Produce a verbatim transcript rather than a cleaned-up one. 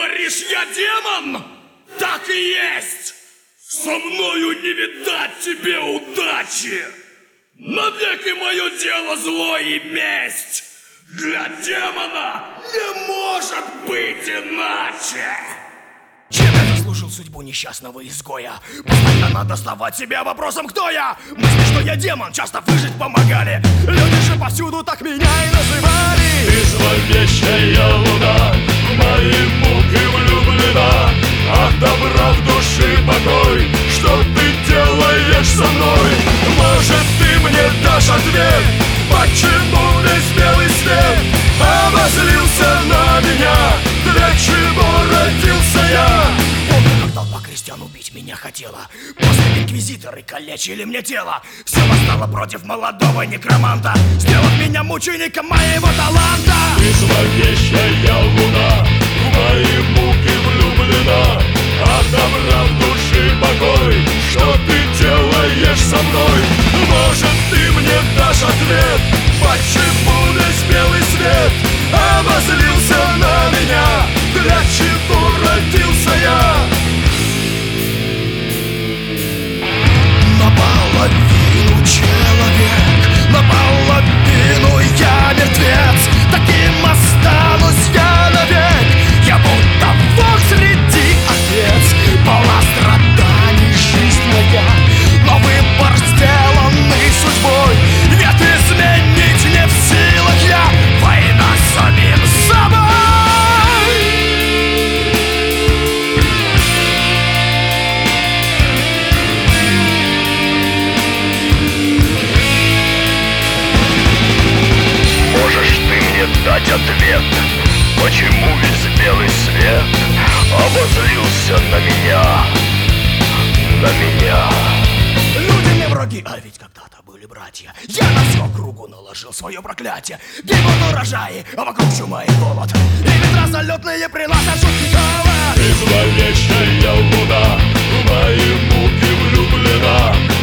говоришь, я демон? Так и есть! Со мною не видать тебе удачи! Навеки мое дело зло и месть! Для демона не может быть иначе! Чем я заслужил судьбу несчастного изгоя? Постоянно доставать себя вопросом, кто я? Мысли, что я демон, часто выжить помогали. Люди же повсюду так меня и называли. Ты зловещая луна, в мои муки влюблена. Отобрав души покой, что ты делаешь со мной? Может, ты мне дашь ответ, почему весь белый свет обозлился на меня? Для чего родился я? Помню, как толпа крестьян убить меня хотела. После инквизиторы калечили мне тело. Все восстало против молодого некроманта, сделав меня мучеником моего таланта. Ты зловещая луна, в мои муки влюблена. Отобрав души покой, что ты делаешь со мной? Может, ты мне дашь ответ, почему весь белый свет обозлился на меня? Для чего родился я? Наполовину человек, наполовину я мертвец. Таким останусь я навек. Я будто волк среди овец. Полна страданий жизнь моя, но выбор сделанный судьбой. Нет, изменить не в силах я. Война с самим собой. Можешь ты мне дать ответ, почему весь белый свет обозлился на меня, на меня? Люди мне враги, а ведь когда-то были братья. Я на всю округу наложил свое проклятие. Гибнут урожаи, а вокруг чума и голод. И ветра залетные приносят жуткий холод. Ты зловещая луна, в мои муки влюблена.